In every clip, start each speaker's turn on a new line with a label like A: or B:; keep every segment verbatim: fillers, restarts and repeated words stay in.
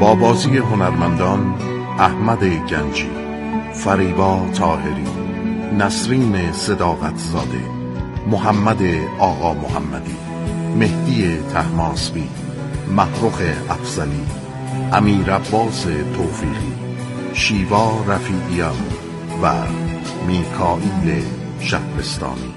A: با بازی هنرمندان احمد گنجی، فریبا طاهری، نسرین صداقتزاده، محمد آقا محمدی، مهدی طهماسبی، محروق افضلی، امیر عباس توفیقی، شیوا رفیعیان و میکائیل شهرستانی.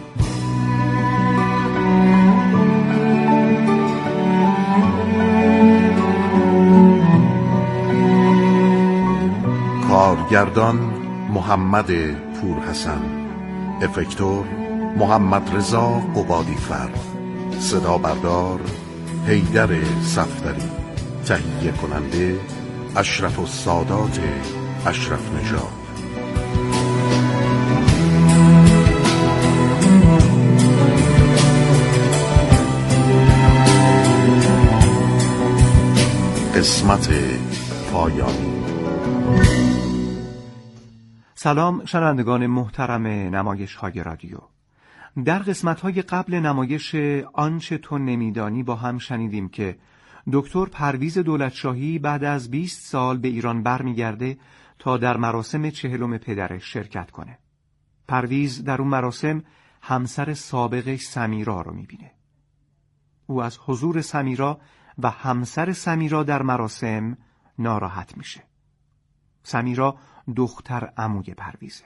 A: کارگردان محمد پورحسن، افکتور محمد رضا قبادیفر، صدا بردار حیدر صفدری، تهیه کننده اشرف السادات اشرف نژاد. قسمت پایانی.
B: سلام شنوندگان محترم نمایش های رادیو. در قسمت های قبل نمایش آنچه تو نمیدانی با هم شنیدیم که دکتر پرویز دولتشاهی بعد از بیست سال به ایران برمیگرده تا در مراسم چهلم پدرش شرکت کنه. پرویز در اون مراسم همسر سابقش سمیرا رو میبینه. او از حضور سمیرا و همسر سمیرا در مراسم ناراحت میشه. سمیرا دختر عموی پرویزه.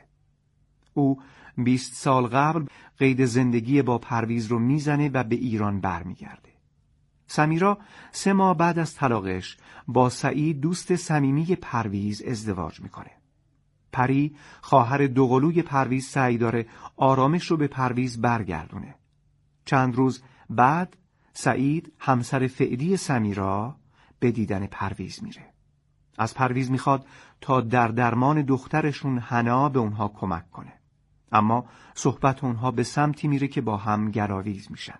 B: او بیست سال قبل قید زندگی با پرویز رو میزنه و به ایران برمیگرده. سمیرا سه ماه بعد از طلاقش با سعید دوست صمیمی پرویز ازدواج میکنه. پری خواهر دوقلوی پرویز سعی داره آرامش رو به پرویز برگردونه. چند روز بعد سعید همسر فعلی سمیرا به دیدن پرویز میره. از پرویز میخواد تا در درمان دخترشون حنا به اونها کمک کنه. اما صحبت اونها به سمتی میره که با هم گلاویز میشن.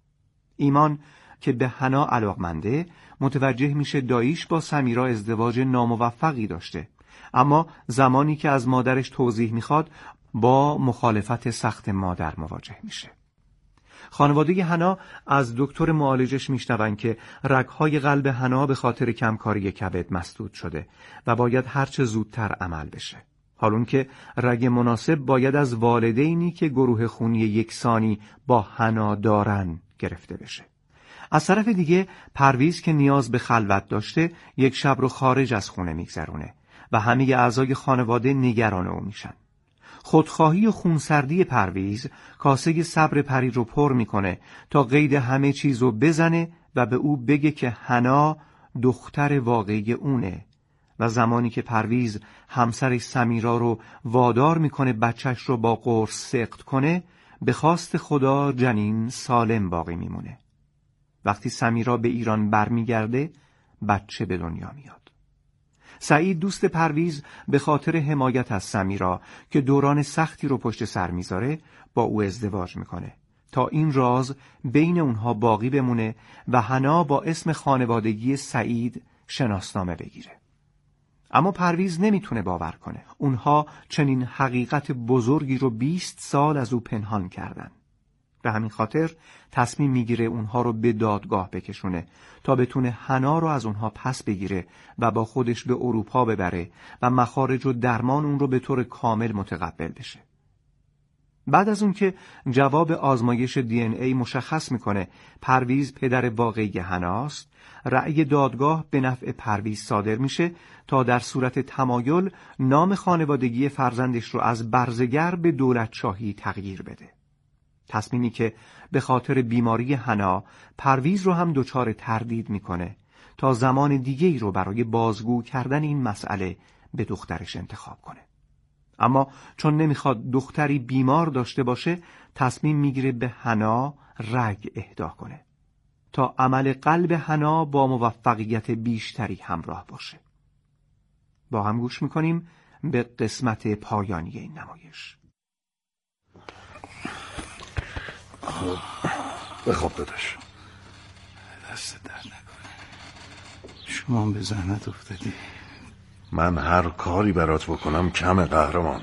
B: ایمان که به حنا علاقمنده متوجه میشه داییش با سمیرا ازدواج ناموفقی داشته، اما زمانی که از مادرش توضیح میخواد با مخالفت سخت مادر مواجه میشه. خانواده حنا از دکتر معالجش میشنون که رگ‌های قلب حنا به خاطر کمکاری کبد مسدود شده و باید هرچه زودتر عمل بشه. حالون که رگ مناسب باید از والدینی که گروه خونی یکسانی با حنا دارن گرفته بشه. از طرف دیگه پرویز که نیاز به خلوت داشته یک شب رو خارج از خونه میگذرونه و همه اعضای خانواده نگران او میشن. خودخواهی و خونسردی پرویز کاسه صبر پری رو پر میکنه تا قید همه چیز رو بزنه و به او بگه که حنا دختر واقعی اونه و زمانی که پرویز همسر سمیرا رو وادار میکنه بچهش رو با قرص سقط کنه، به خواست خدا جنین سالم باقی میمونه. وقتی سمیرا به ایران برمیگرده بچه به دنیا میاد. سعید دوست پرویز به خاطر حمایت از سمیرا که دوران سختی رو پشت سر میذاره با او ازدواج میکنه تا این راز بین اونها باقی بمونه و حنا با اسم خانوادگی سعید شناسنامه بگیره. اما پرویز نمیتونه باور کنه اونها چنین حقیقت بزرگی رو بیست سال از او پنهان کردن. به همین خاطر تصمیم میگیره اونها رو به دادگاه بکشونه تا بتونه حنا رو از اونها پس بگیره و با خودش به اروپا ببره و مخارج و درمان اون رو به طور کامل متقبل بشه. بعد از اون که جواب آزمایش دی ان ای مشخص میکنه پرویز پدر واقعی حناست، رأی دادگاه به نفع پرویز صادر میشه تا در صورت تمایل نام خانوادگی فرزندش رو از برزگر به دولتشاهی تغییر بده. تصمیمی که به خاطر بیماری حنا پرویز رو هم دچار تردید میکنه تا زمان دیگه‌ای رو برای بازگو کردن این مسئله به دخترش انتخاب کنه. اما چون نمیخواد دختری بیمار داشته باشه تصمیم میگیره به حنا رگ اهدا کنه تا عمل قلب حنا با موفقیت بیشتری همراه باشه. با هم گوش میکنیم به قسمت پایانی این نمایش.
A: بخواب داداش.
C: دست در نکنه. شما به زحمت افتادی.
A: من هر کاری برات بکنم کم قهرمان.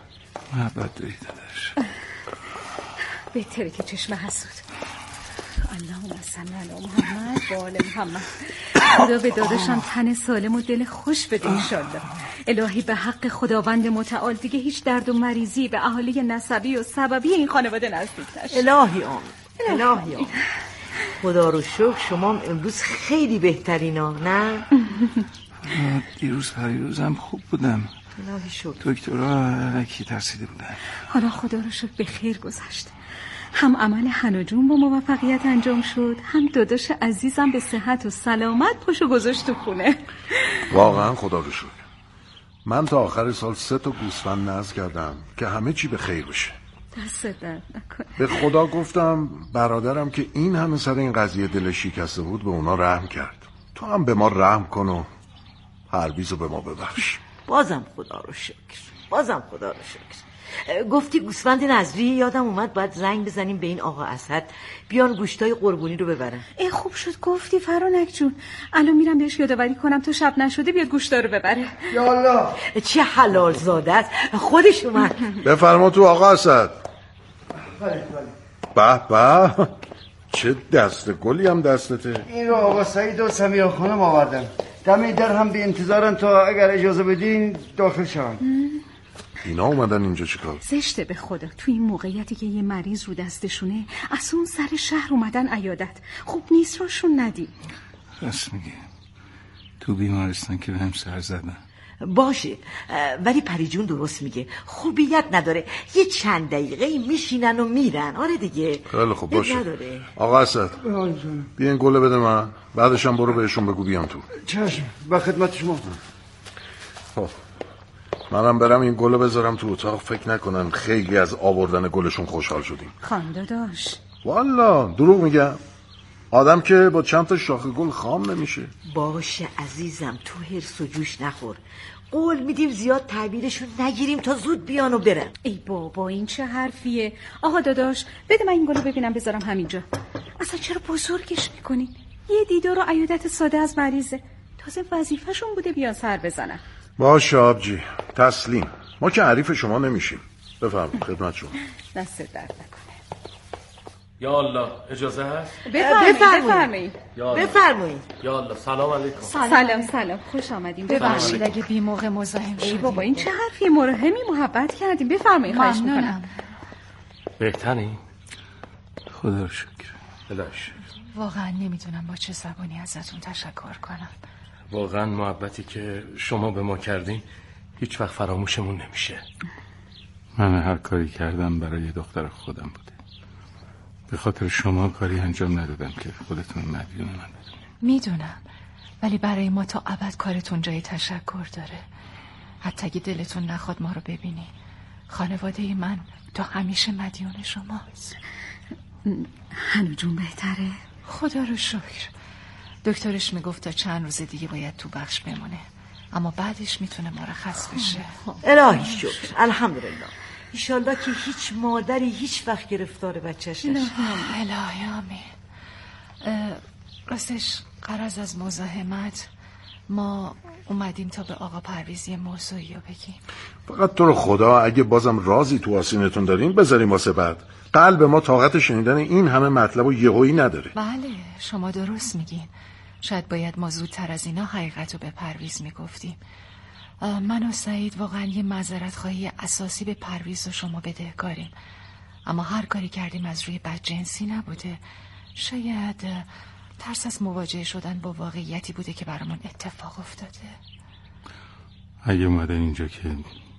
C: محبت داری داداش.
D: بهتره که چشم حسود. اللهم صل علی محمد و آل محمد. خدا به داداشم تن سالم و دل خوش بده انشالله. الهی به حق خداوند متعال دیگه هیچ درد و مریضی به اهالی نسبی و سببی این خانواده نزدیک نشه.
E: الهی آمین. الهی آمین. خدا رو شکر شما امروز خیلی بهترینا، نه؟
C: دیروز پریروزم خوب بودم.
E: الهی شکر.
C: دکترها الکی ترسیده بودن.
D: حالا خدا رو شکر به خیر گذشت. هم عمل حنا جون با موفقیت انجام شد، هم داداش عزیزم به صحت و سلامت پاشو گذاشت تو خونه.
A: واقعا خدا رو شکر. من تا آخر سال سه تا گوسفند نذر کردم که همه چی به خیر بشه.
D: دست درد نکنه.
A: به خدا گفتم برادرم که این همه سر این قضیه دلش شکسته بود به اونا رحم کرد. تو هم به ما رحم کن و پرویزو به ما ببخش.
E: بازم خدا رو شکر. بازم خدا رو شکر. گفتی گوسفند نظری، یادم اومد باید زنگ بزنیم به این آقا اسد بیان گوشتای قربونی رو ببرن.
D: ای خوب شد گفتی فرانک جون. الان میرم بهش یادآوری کنم تا شب نشده بیاد گوشتا رو ببره.
E: یالا چه حلال زاده است. خودش اومد.
A: بفرما تو آقا اسد. به به چه دست گلی هم دستته.
F: این رو آقا سعید و سمیرا خانم آوردم. دم در هم به انتظارن تا اگر اجازه بدین داخل شوم.
A: اینا اومدن اینجا چیکار؟
D: زشته به خدا تو این موقعیتی که یه مریض رو دستشونه از اون سر شهر اومدن عیادت. خوب نیست روشون ندی.
C: راست میگه. تو بیمارستان که بهم سر زدن.
E: باشه ولی پریجون درست میگه. خوبیت نداره. یه چند دقیقه میشینن و میرن. آره دیگه.
A: خیلی خوب باشه.
E: نداره.
A: آقا اسد بیا این گله بده من. بعدش هم برو بهشون بگو بیام تو.
F: چشم با خدمت شما.
A: خب منم برم این گلو بذارم تو اتاق. فکر نکنن خیلی از آوردن گلشون خوشحال شدیم.
D: خانده داشت
A: والا دروغ میگم. آدم که با چند تا شاخه گل خام نمیشه.
E: باشه عزیزم تو هرس و جوش نخور. قول میدیم زیاد تعبیرشون نگیریم تا زود بیان و برن.
D: ای بابا این چه حرفیه؟ آقا داداش بده من این گلو ببینم بذارم همینجا. اصلا چرا بزرگش میکنین؟ یه دیدار و عیادت ساده از مریضه. تازه وظیفه‌شون بوده بیان سر بزنن.
A: باشه آبجی تسلیم. ما که حریف شما نمیشیم. بفرمایید خدمت شما.
D: دست درد نکنه.
G: یا الله اجازه هست؟
D: بفرمایید بفرمایید
E: بفرمایید.
G: یا الله سلام علیکم.
D: سلام سلام خوش آمدیم.
H: ببخشید اگه بی موقع مزاحم شدیم.
D: ای بابا این چه حرفیه؟ مرحمی محبت کردیم. بفرمایید خواهش میکنم.
G: بهتری؟
C: خدا رو شکر.
G: بلاش.
H: واقعا نمیدونم با چه زبانی ازتون تشکر کنم.
G: واقعا محبتی که شما به ما کردین هیچ وقت فراموشمون نمیشه.
C: من هر کاری کردم برای دختر خودم بوده. به خاطر شما کاری انجام ندادم که خودتون مدیون من بدونید.
H: میدونم ولی برای ما تا ابد کارتون جای تشکر داره. حتی اگه دلتون نخواد ما رو ببینی. خانواده من تا همیشه مدیون شماست.
D: حنا جون بهتره؟
H: خدا رو شکر. دکترش میگفت تا چند روز دیگه باید تو بخش بمونه اما بعدش میتونه مرخص بشه.
E: الهی شکر الحمدلله. ایشالله که هیچ مادری هیچ وقت گرفتار بچه‌ش نشه.
H: الهی آمین. راستش غرض از مزاحمت ما اومدیم تا به آقا پرویزی موضوعی رو بگیم.
A: فقط تو رو خدا اگه بازم رازی تو آسینتون دارین بذاریم واسه بعد. قلب ما طاقت شنیدن این همه مطلب و یهویی نداره.
H: بله شما درست میگین. شاید باید ما زودتر از اینا حقیقت رو به پرویز میگفتیم. من و سعید واقعا یه معذرت خواهی اساسی به پرویز و شما بدهکاریم. اما هر کاری کردیم از روی بدجنسی نبوده. شاید ترس از مواجهه شدن با واقعیتی بوده که برامون اتفاق افتاده.
C: اگه اومدن اینجا که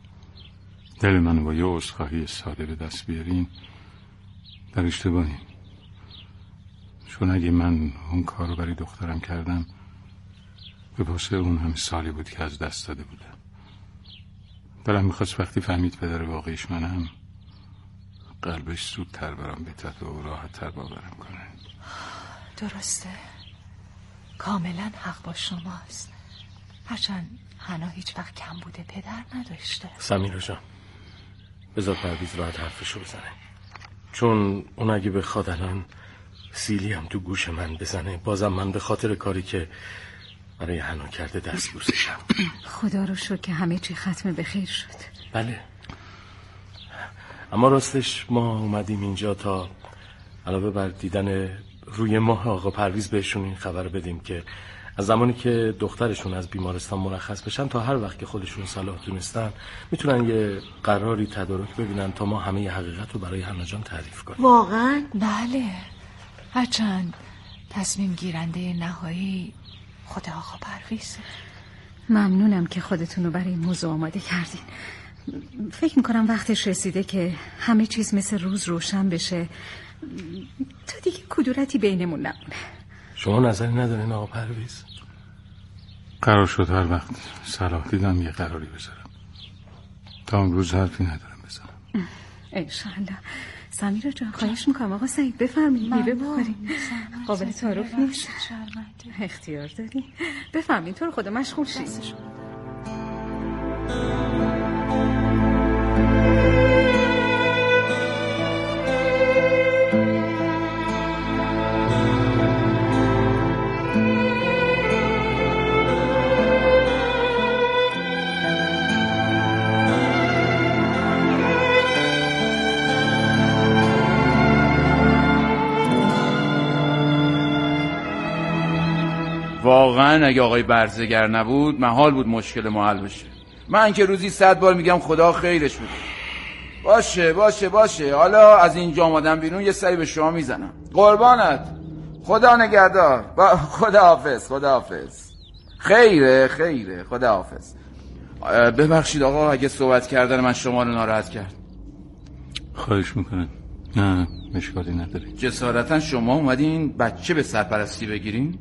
C: دل منو با یه عذرخواهی ساده به دست بیارین در اشتباهیم. چون اگه من اون کار رو برای دخترم کردم به واسه اون همه سالی بود که از دست داده بودم. دلم میخواست وقتی فهمید پدر واقعیش منم قلبش زودتر برام بتد و راحت تر باورم کنه.
H: درسته کاملا حق با شماست. هرچند حنا هیچ وقت کم بوده پدر نداشته.
G: سمیرا جان بذار پرویز راحت حرفشو بزنه. چون اون اگه بخواد الان سیلی هم تو گوش من بزنه بازم من به خاطر کاری که برای حنا کرده دست بوسشم.
D: خدا رو شکر که همه چی ختم به خیر شد.
G: بله اما راستش ما اومدیم اینجا تا علاوه بر دیدن روی ماه آقا پرویز بهشون این خبر بدیم که از زمانی که دخترشون از بیمارستان مرخص بشن تا هر وقت که خودشون صلاح دونستن میتونن یه قراری تدارک ببینن تا ما همه ی حقیقت رو برای هنا جان تعریف کنیم.
E: واقعا؟
H: بله، هرچند تصمیم گیرنده نهایی خود آقا پرویز.
D: ممنونم که خودتون رو برای این موضوع آماده کردین. فکر میکنم وقتش رسیده که همه چیز مثل روز روشن بشه تا دیگه کدورتی بینمون نمونه.
G: شما نظری ندارین آقا پرویز؟
C: قرار شد هر وقت صلاح دیدم یه قراری بذارم. تا امروز حرفی ندارم بزنم.
D: انشالله. سمیرا جان خواهش میکنم آقا سعید بفرمایید میوه بخوریم. قابل تعارف نیست. اختیار داری. بفرمایید تو رو خدا مشغول شید.
I: واقعا اگه آقای برزگر نبود محال بود مشکل ما حل بشه. من که روزی صد بار میگم خدا خیرش بده. باشه باشه باشه حالا از اینجا آمدم بیرون یه سری به شما میزنم. قربانت. خدا نگهدار. با خدا حافظ. خدا حافظ. خیره خیره خدا حافظ. ببخشید آقا اگه صحبت کردن من شما رو ناراحت کرد.
C: خواهش میکنم. نه مشکلی نداری.
I: جسارتا شما اومدین بچه به سرپرستی بگیرین؟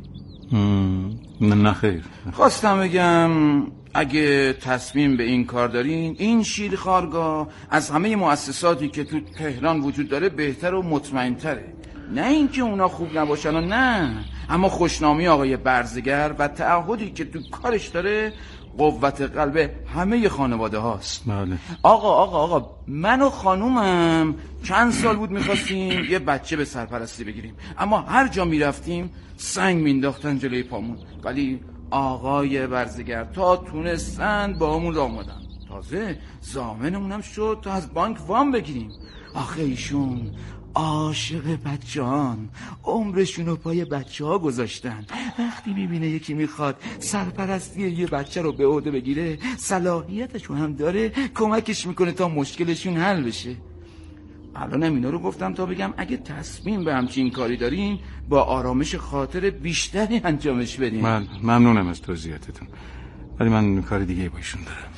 C: نه نه خیر.
I: خواستم بگم اگه تصمیم به این کار دارین این شیرخوارگاه از همه مؤسساتی که تو تهران وجود داره بهتر و مطمئن‌تره. نه اینکه اونا خوب نباشن و نه، اما خوشنامی آقای برزگر و تعهدی که تو کارش داره قوت قلب همه خانواده هاست.
C: بله.
I: آقا آقا آقا من و خانومم چند سال بود میخواستیم یه بچه به سرپرستی بگیریم، اما هر جا میرفتیم سنگ مینداختن جلوی پامون، ولی آقای برزگر تا تونستن با همون راه آمدن. تازه ضامنمونم شد تا از بانک وام بگیریم. آخه ایشون عاشق بچه‌هان، عمرشونو پای بچه ها گذاشتن. وقتی میبینه یکی میخواد سرپرستی یه بچه رو به عهده بگیره، صلاحیتشون هم داره، کمکش میکنه تا مشکلشون حل بشه. الانم اینا رو گفتم تا بگم اگه تصمیم به همچین کاری دارین با آرامش خاطر بیشتری انجامش بدین.
C: من ممنونم از توضیحاتتون، ولی من کار دیگه با ایشون دارم.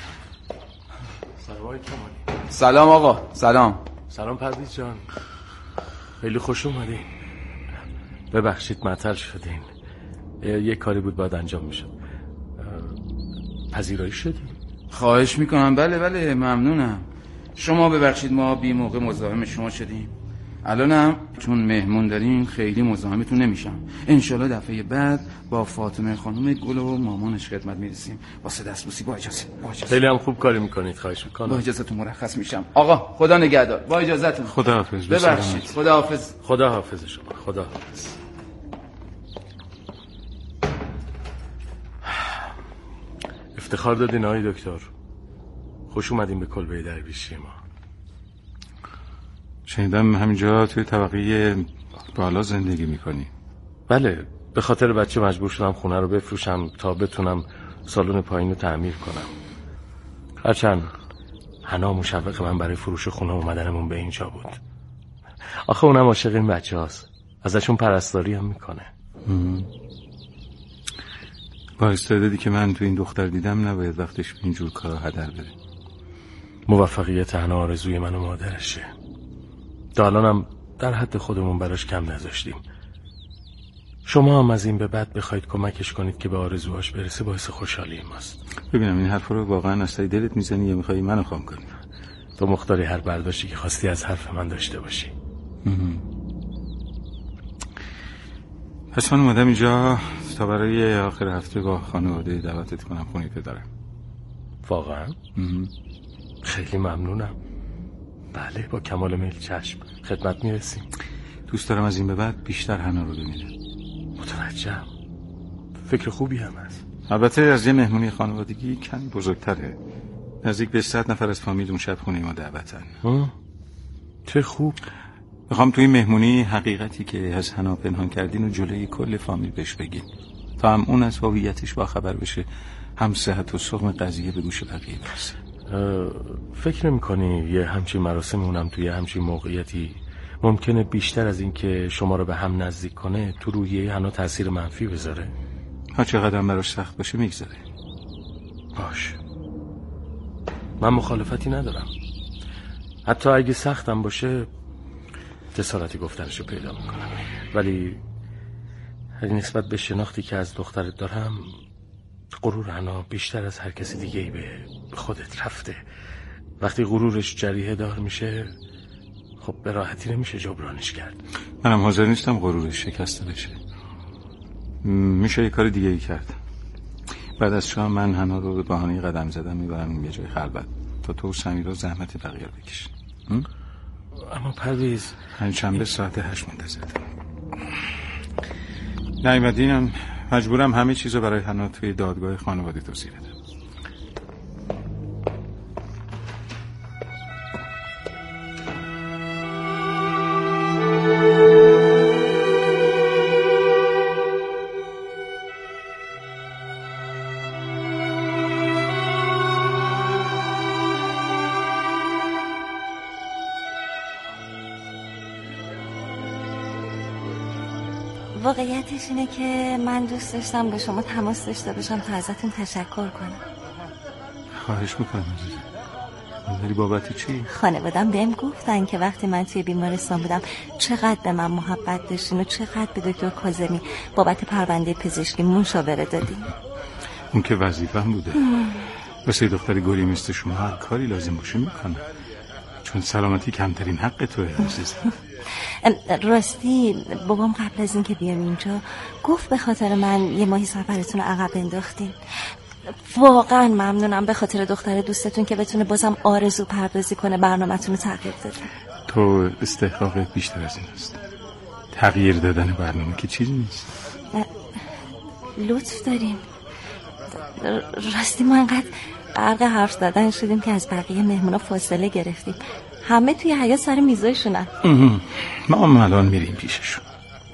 G: سلام کمالی.
I: سلام آقا. سلام.
G: سلام پرویز جان، خیلی خوش اومدین. ببخشید معطل شدین، یه کاری بود باید انجام میشد. پذیرایی شدین؟
I: خواهش میکنم. بله بله ممنونم. شما ببخشید ما بی موقع مزاحم شما شدیم. الانم چون مهمون داریم خیلی مزاحمتون نمیشم. انشالله دفعه بعد با فاطمه خانم گل و مامانش خدمت میرسیم. واسه دستبوسی. با اجازه. با اجازه.
G: خیلی هم خوب کاری میکنید. خواهش میکنم.
I: با اجازهتون مرخص میشم. آقا خدا نگهدار. با اجازهتون.
C: خدا حافظ.
I: ببخشید. خدا حافظ.
G: خدا حافظ شما. خدا حافظ. افتخار دادین آقای دکتر. خوش اومدین به کلبه درویشی ما.
C: شنیدم همینجا توی طبقه بالا زندگی میکنی.
G: بله، به خاطر بچه مجبور شدم خونه رو بفروشم تا بتونم سالن پایین رو تعمیر کنم. هرچند حنا مشوق من برای فروش خونه اومدنمون به اینجا بود. آخه اونم عاشق این بچه هاست، ازشون پرستاری هم میکنه.
C: با استعدادی که من تو این دختر دیدم نباید وقتش اینجور کارا هدر بره.
G: موفقیت حنا آرزوی من و مادرشه. تا الانم در حد خودمون براش کم نذاشتیم. شما هم از این به بعد بخواید کمکش کنید که به آرزوهاش برسه باعث خوشحالی ماست.
C: ببینم این حرف رو واقعا از ته دلت میزنی یا میخوای منو خام کنی؟
G: تو مختاری هر برداشتی که خواستی از حرف من داشته باشی.
C: پس من اومدم اینجا تا برای آخر هفته با خانواده دعوتت کنم خونه پدرم.
G: واقعا؟ خیلی ممنونم. بله با کمال میل. چشم، خدمت میرسیم.
C: دوست دارم از این به بعد بیشتر حنا رو ببینم.
G: متوجهم. فکر خوبی هم هست.
C: البته از یه مهمونی خانوادگی کمی بزرگتره. نزدیک به صد نفر از فامیل اون شب خونه ما دعوتن.
G: چه خوب.
C: میخوام توی مهمونی حقیقتی که از حنا پنهان کردین و جلوی کل فامیل بهش بگین تا هم اون از هویتش با خبر بشه، هم صحت و سقم قضیه به گوش بقیه برسه.
G: فکر نمی‌کنی یه همچین مراسم اونم توی همچین موقعیتی ممکنه بیشتر از این که شما رو به هم نزدیک کنه تو روحیه حنا تأثیر منفی بذاره؟
C: ها چقدر براش سخت باشه میگذره.
G: باش، من مخالفتی ندارم، حتی اگه سختم باشه جسارتی گفتنشو پیدا میکنم، ولی ولی نسبت به شناختی که از دخترت دارم غرور حنا بیشتر از هر کسی دیگه ای به خودت رفته. وقتی غرورش جریحه دار میشه خب به راحتی نمیشه جبرانش کرد.
C: منم حاضر نیستم غرورش شکسته بشه. میشه یه کار دیگه ای کرد. بعد از شام من حنا رو به بهانه قدم زدن میبرم یه جای خلوت تا تو و سمیرا زحمت بقیه رو بکشین.
G: اما پرویز
C: پنجشنبه ساعت هشت منتظرم. نیومدینم مجبورم همه چیزو برای حنا توی دادگاه خانواده توضیح بدم.
J: واقعیتش اینه که من دوست داشتم با شما تماس داشته باشم تا ازتون تشکر کنم.
C: خواهش میکنم عزیزم. ولی بابت چی؟
J: خانوادم بهم گفتن که وقتی من توی بیمارستان بودم چقدر به من محبت داشتین و چقدر به دکتر کاظمی بابت پرونده پزشکی مشاوره دادین.
C: اون که وظیفه‌ام بوده. واسه دختری گلی مثل شما هر کاری لازم باشه میکنم، چون سلامتی کمترین حق توه عزیزم.
J: راستی بابام قبل از این که بیام اینجا گفت به خاطر من یه ماهی سفرتون رو عقب انداختین. واقعا ممنونم به خاطر دختر دوستتون که بتونه بازم آرزو پردازی کنه برنامه‌تون رو تغییر دادن.
C: تو استحقاقت بیشتر از این است. تغییر دادن برنامه که چیزی نیست.
J: لطف دارین. راستی ما انقدر غرق حرف زدن شدیم که از بقیه مهمونا فاصله گرفتیم. همه توی حیاط سر میزایشونن.
C: ما هم الان میریم پیششون.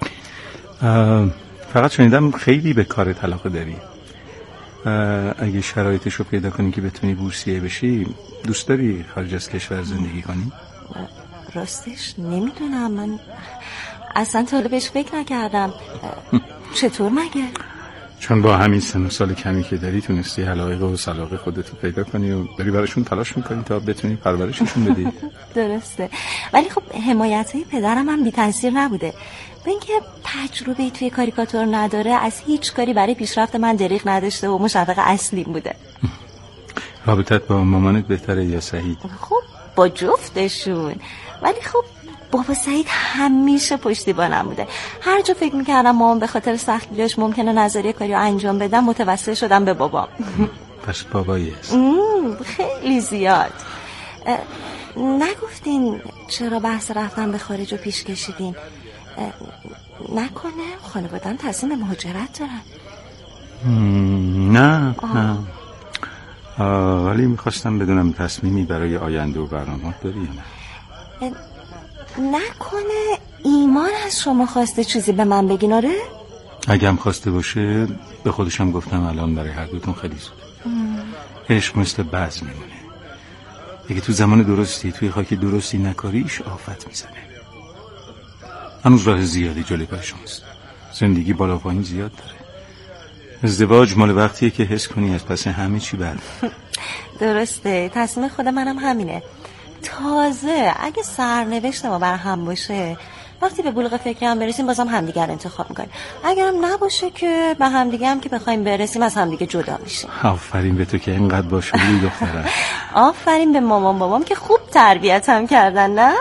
C: فقط شنیدم خیلی به کار طلاق داری. اگه شرایطش رو پیدا کنی که بتونی بورسیه بشی، دوست داری خارج از کشور زندگی کنی؟
J: راستش نمیدونم، من اصلا تا حالا بهش فکر نکردم. چطور مگه؟
C: چون با همین سن و سال کمی که داری تونستی علایق و سلاقه خودتو پیدا کنی و داری براشون تلاش میکنی تا بتونی پرورششون بدی.
J: درسته، ولی خب حمایت های پدرم هم بی تاثیر نبوده. به اینکه تجربه توی کاریکاتور نداره، از هیچ کاری برای پیشرفت من دریغ نداشته و مشوق اصلیم بوده.
C: رابطت با مامانت بهتره یا سعید؟
J: خب با جفتشون، ولی خب بابا سعید همیشه پشتیبانم بوده. هر جا فکر میکردم مامان به خاطر سختگیاش ممکنه نظریه کاری رو انجام بدم، متوسل شدم به بابام.
C: پس بابایی هست؟
J: خیلی زیاد. نگفتین چرا بحث رفتن به خارج رو پیش کشیدین؟ نکنه خانواده‌ام تصمیم به مهاجرت دارن؟
C: نه نه، ولی میخواستم بدونم تصمیمی برای آینده و برنامه‌ات داری یا نه؟
J: نکنه ایمان از شما خواسته چیزی به من بگین؟ آره؟
C: اگه هم خواسته باشه به خودشم گفتم الان برای هر دوتون خیلی زوده. عشق مثل بز میمونه، اگه تو زمان درستی توی خاک درستی نکاریش آفت میزنه. هنوز راه زیادی جلوی پای شماست، زندگی بالا پایین زیاد داره. ازدواج مال وقتیه که حس کنی از پس همه چی برد.
J: درسته، تصمیم خود منم همینه. تازه اگه سرنوشت ما بر هم باشه، وقتی به بلوغ فکری هم برسیم بازم همدیگر انتخاب میکنیم. اگرم نباشه که به همدیگه هم که بخوایم برسیم از همدیگه جدا میشیم.
C: آفرین به تو که اینقدر باشوری دخترم.
J: آفرین به مامان بابام که خوب تربیتم کردن. نه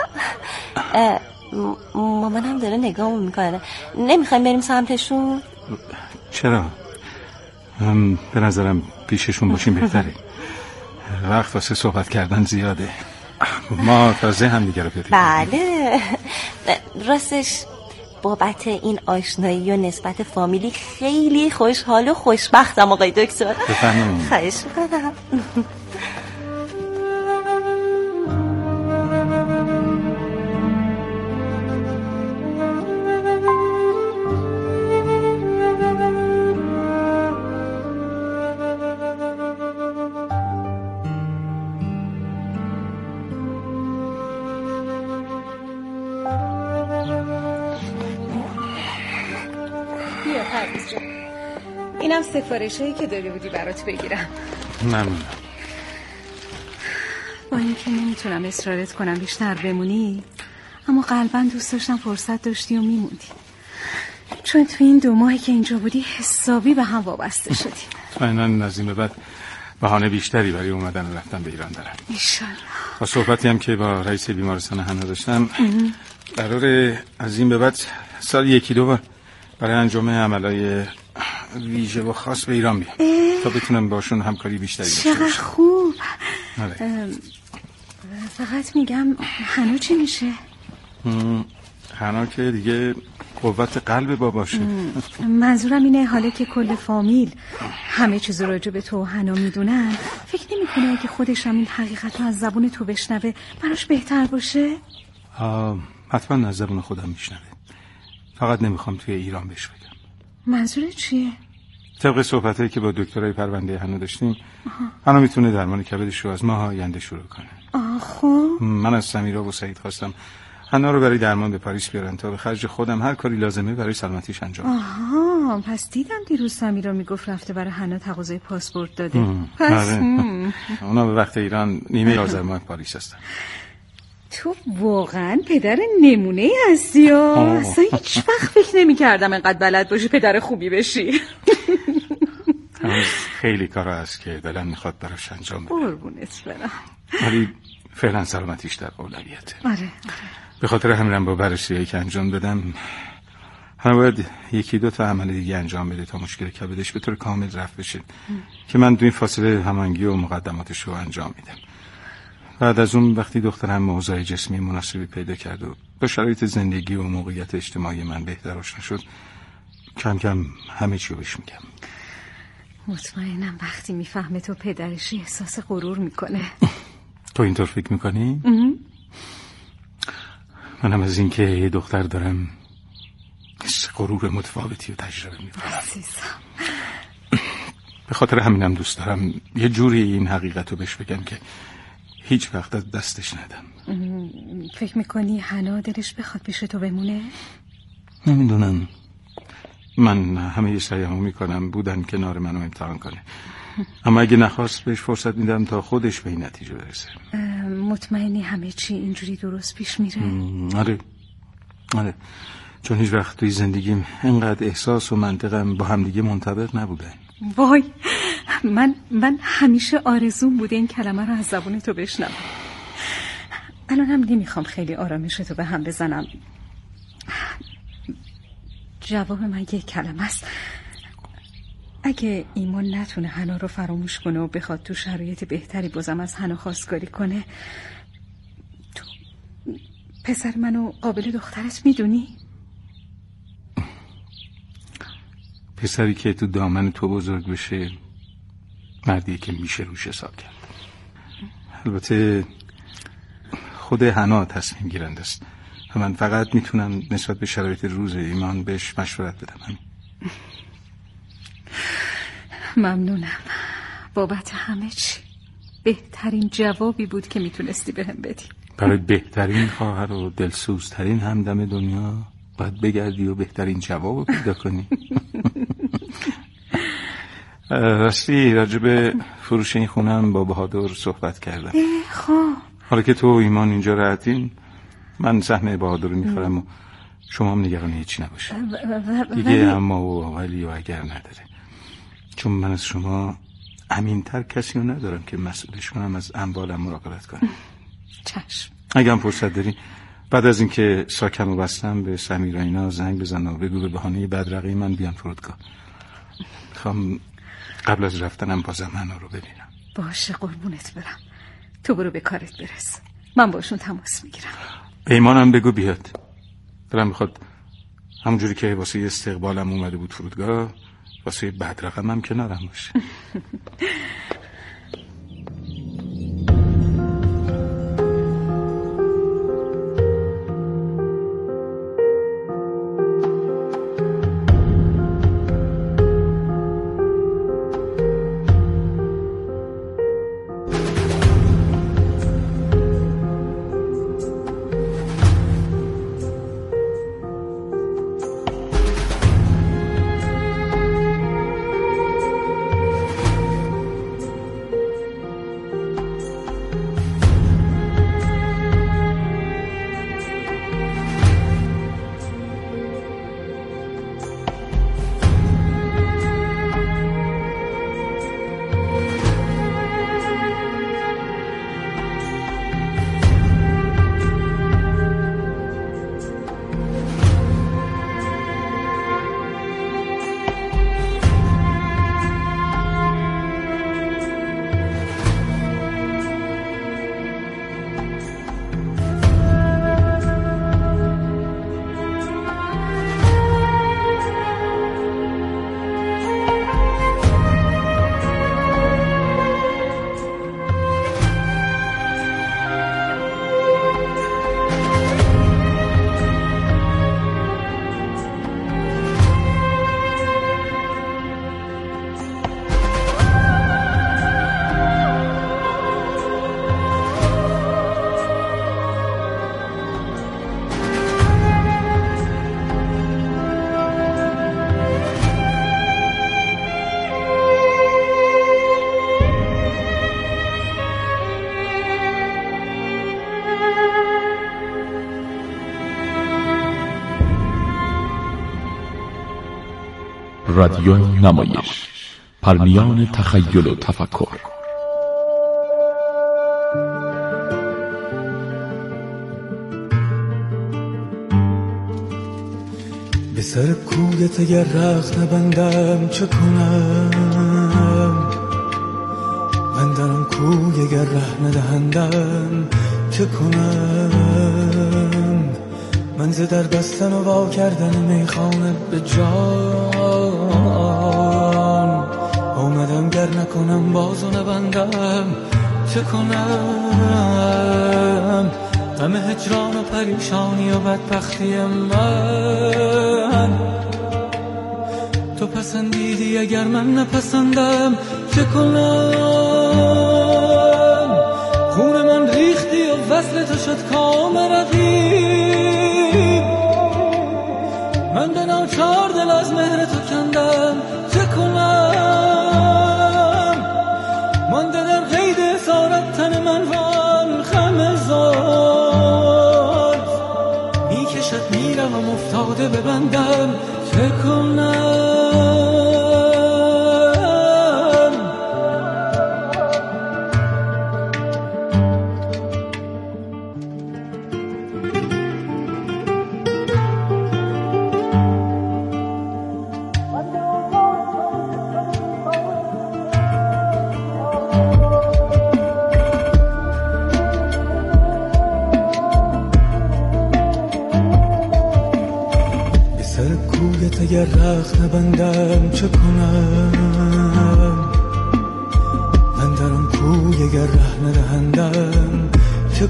J: مامانم داره نگاهمون میکنه. نمیخوایم بریم سمتشون؟
C: چرا؟ به نظرم پیششون باشیم بهتره. وقت واسه صحبت کردن زیاده. ما تازه هم دیگه رو پیدا.
J: بله راستش بابت این آشنایی و نسبت فامیلی خیلی خوشحال و خوشبختم آقای دکتر.
C: بفرمایید.
J: خواهش میکنم.
D: پرویز جان. اینم سفارشی که داری بودی برات بگیرم.
C: ممنونم.
D: با اینکه نمیتونم اصرارت کنم بیشتر بمونی، اما قلباً دوست داشتم فرصت داشتی و میموندی، چون تو این دو ماهی که اینجا بودی حسابی به هم وابسته شدیم.
C: من از این به بعد بهانه بیشتری برای اومدن و رفتن به ایران دارم.
D: انشالله.
C: با صحبتی هم که با رئیس بیمارستان حنا داشتم، قراره از این به بعد سال یکی دو بار برای انجام عملای ویژه و خاص به ایران بیام تا بتونم باشون همکاری بیشتری داشته باشم.
D: چقدر خوب.
C: آره.
D: فقط میگم حنا چی میشه؟
C: حنا که دیگه قوت قلب باباشه.
D: منظورم اینه حالا که کل فامیل همه چیز راجع به تو و حنا میدونن، فکر نمیکنه اگه خودش هم این حقیقت رو از زبون تو بشنوه براش بهتر باشه؟
C: حتما از زبون خودم میشنوه، فقط نمیخوام توی ایران بهش بگم.
D: منظورت چیه؟
C: طبق صحبتایی که با دکترای پرونده حنا داشتیم، حنا میتونه درمان کبدش رو از ماه آینده شروع کنه.
D: آه خب
C: من از سمیرا و سعید خواستم حنا رو برای درمان به پاریس بیارن تا به خرج خودم هر کاری لازمه برای سلامتیش انجام بدم.
D: آها، پس دیدم دیروز سمیرا میگفت رفته برای حنا تقاضای پاسپورت داده.
C: پس اونا به وقت ایران نیمه آذر ماه پاریس هستن.
D: تو واقعا پدر نمونه ای هستی. اصلا هیچ وقت فکر نمی کردم انقدر بلد باشی پدر خوبی بشی.
C: خیلی کارا هست که دلم میخواد براش انجام بدم.
D: قربونت برم.
C: ولی فعلا سلامتیش در اولویته.
D: آره آره.
C: به خاطر همینم با بررسی‌هایی که انجام دادم، حالا باید یکی دو تا عمل دیگه انجام بده تا مشکل کبدش به طور کامل رفع بشه که من تو این فاصله هماهنگی و مقدماتش رو انجام میدم. بعد از اون وقتی دخترم اوضاع جسمی مناسبی پیدا کرد و با شرایط زندگی و موقعیت اجتماعی من بهتر آشنا شد، کم کم همه چی رو بهش میگم.
D: مطمئنم وقتی میفهمه تو پدرشی احساس غرور میکنه.
C: تو اینطور فکر میکنی؟ منم از این که یه دختر دارم غرور متفاوتی رو تجربه میکنم.
D: عزیزم.
C: به خاطر همینم دوست دارم یه جوری این حقیقت رو بهش بگم که هیچ وقت از دستش ندم.
D: فکر میکنی حنا دلش بخواد پیش تو بمونه؟
C: نمیدونم. من همه یه سعیمو میکنم بودن کنار منو امتحان کنه، اما اگه نخواست بهش فرصت میدم تا خودش به این نتیجه برسه.
D: مطمئنی همه چی اینجوری درست پیش میره؟
C: آره آره، چون هیچ وقت توی زندگیم اینقدر احساس و منطقم با همدیگه منطبق نبودن.
D: وای، من من همیشه آرزوم بوده این کلمه رو از زبون تو بشنوم. الانم نمیخوام خیلی آرامشتو به هم بزنم. جواب من یک کلمه است. اگه ایمان نتونه حنا رو فراموش کنه و بخواد تو شرایط بهتری بازم از حنا خواستگاری کنه، تو پسر منو قابل دخترت میدونی؟
C: پسری که تو دامن تو بزرگ بشه مردیه که میشه روش حساب کرد. البته خود حنا تصمیم گیرنده است و من فقط میتونم نسبت به شرایط روز ایمان بهش مشورت بدم.
D: ممنونم بابت همه چی. بهترین جوابی بود که میتونستی بهم بدی.
C: برای بهترین خواهر و دلسوزترین همدم دنیا باید بگردی و بهترین جواب پیدا کنی. راستی راجب فروش این خونم با بهادر صحبت کردم.
D: خب
C: حالا که تو و ایمان اینجا راحتین، من سهم بهادر رو میخورم و شما هم نگران هیچی نباشه. دیگه اما و ولی و اگر نداره، چون من از شما امینتر کسی رو ندارم که مسئولش کنم از اموالم مراقبت کنم.
D: چشم.
C: اگه هم فرصت داری بعد از اینکه ساکم و بستم به سمیرا اینا زنگ بزن و بگو به بهانه بدرقه من بیان فرودگاه. میخوام قبل از رفتنم بازم منو رو ببینم.
D: باشه قربونت برم، تو برو به کارت برس، من باشون تماس میگیرم.
C: ایمانم بگو بیاد. دلم میخواد همونجوری که واسه استقبالم اومده بود فرودگاه، واسه بدرقم هم کنارم باشه.
K: رادیو نمایش، پرمیان تخیل و تفکر.
L: به سر کویت اگر رخت نبندم چه کنم؟ من درم کوی اگر ره ندهندم چه کنم؟ من ز در بستن و وا کردن میخانه به جان آمدم، گر نکنم باز و نبندم چه کنم؟ غم هجران و پریشانی و بدبختی من تو پسندیدی، اگر من نپسندم چه کنم؟ خون من ریختی و وصل تو شد کام رقیب، من به ناچار دل از مهر تو کندم چه کنم؟ مانده در قید اسارت تن من وان خم زاد، میکشد میروم افتاده ببندم چه کنم؟ اگر رخت نبندم چه کنم؟ من درم کوی اگر ره ندهندم چه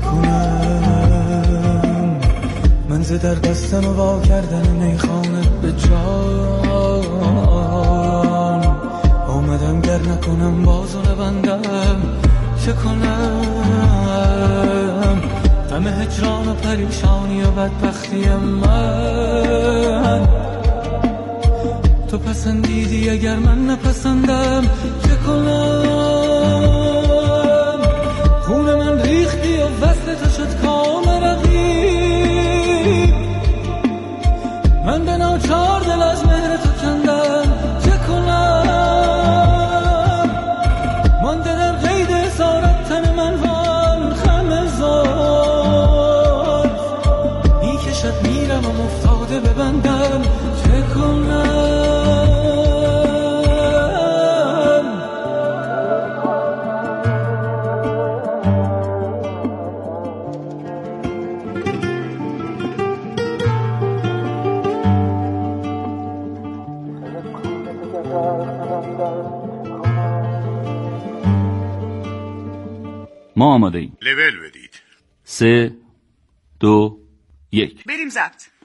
L: کنم؟ من ز در بستن و وا کردن میخانه به جان آمدم، گر نکنم باز و نبندم چه کنم؟ غم هجران و پریشانی و بدبختی من تو پسندیدی، اگر من نپسندم چه کنم؟ خون من ریختی و وصل تو شد کام رقیب، من به ناچار دل از مهر تو کندم چه کنم؟ مانده در قید اسارت تن من وان خم زاد، میکشد میروم افتاده ببندم چه کنم؟
M: ما آماده ایم.
N: لول بدید.
M: سه دو یک
N: بریم ضبط.